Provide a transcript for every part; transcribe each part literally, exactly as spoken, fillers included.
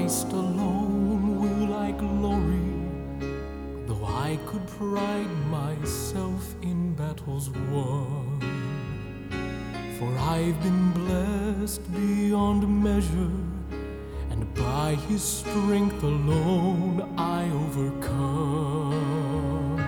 Christ alone will I glory, though I could pride myself in battles won. For I've been blessed beyond measure, and by His strength alone I overcome.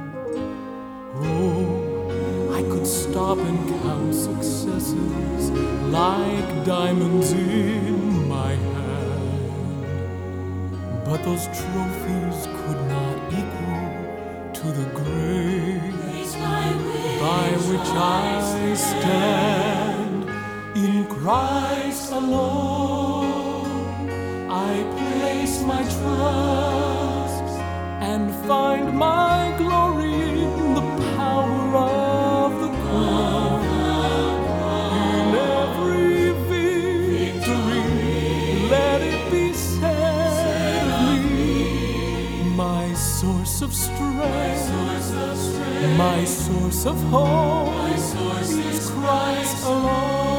Oh, I could stop and count successes like diamonds in my hand, but those trophies could not equal to the grace by which I stand. In Christ alone I place my trust, and find my glory in the power of the cross. In every victory, let it be said of me, my source of strength, my source of hope is Christ alone.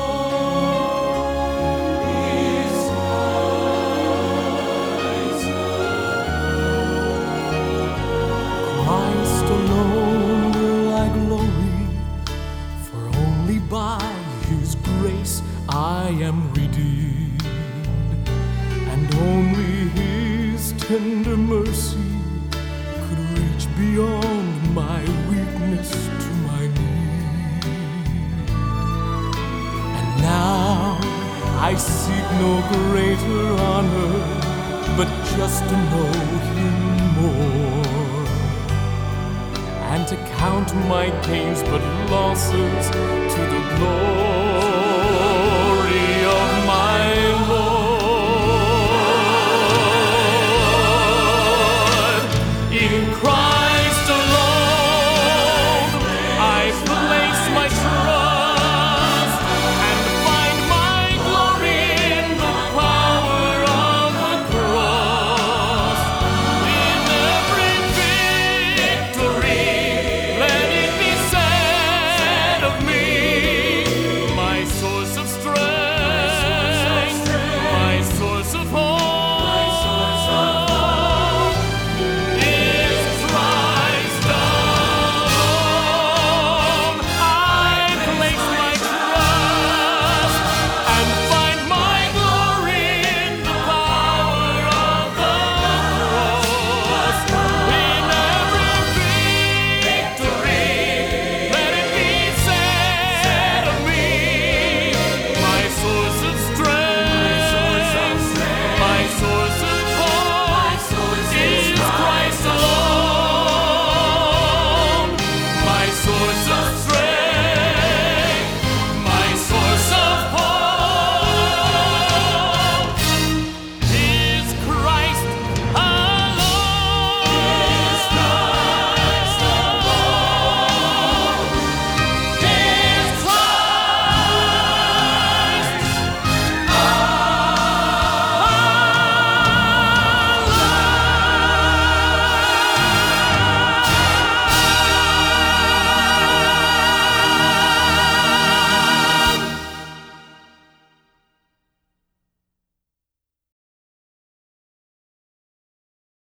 Christ alone will I glory, for only by His grace I am redeemed, and only His tender mercy could reach beyond my weakness to my need. And now I seek no greater honor, but just to know Him more, and to count my gains but losses to the glory